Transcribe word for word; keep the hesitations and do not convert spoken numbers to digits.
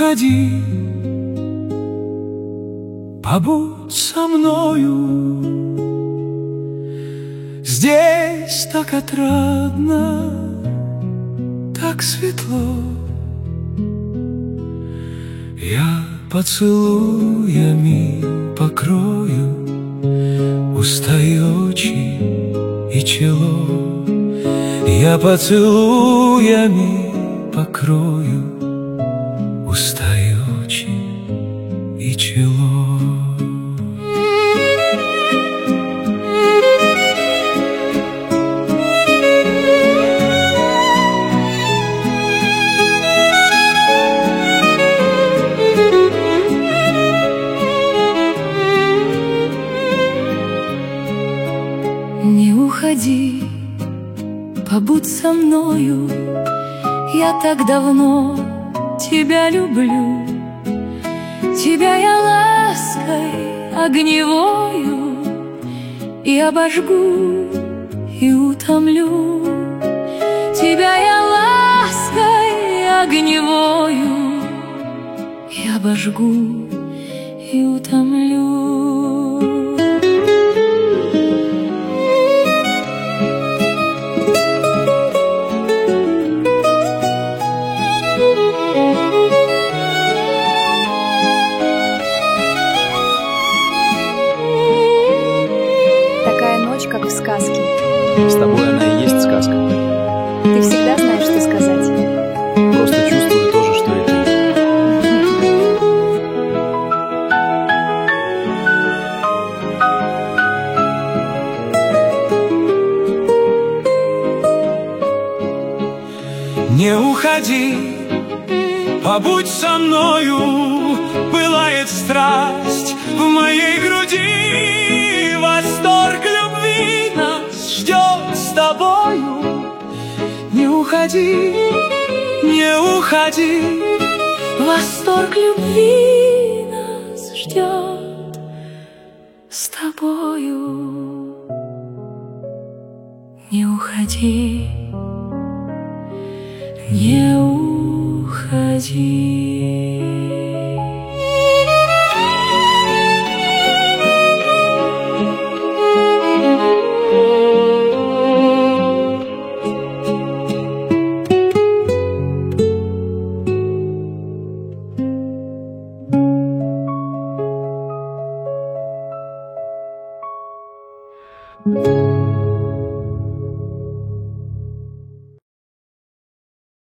уходи, побудь со мною. Здесь так отрадно, так светло. Я поцелуями покрою уста и очи и чело. Я поцелуями покрою уста и очи и чело. Не уходи, побудь со мною. Я так давно тебя люблю. Тебя я лаской огневою и обожгу, и утомлю. Тебя я лаской огневою и обожгу, и утомлю. Такая ночь, как в сказке. С тобой она и есть сказка. Ты всегда знаешь, что сказать. Просто чувствую то же, что и ты. Не уходи, побудь со мною. Пылает страсть в моей груди. Восторг любви нас ждет с тобою. Не уходи, не уходи. Восторг любви нас ждет с тобою. Не уходи, не уходи. Thank you.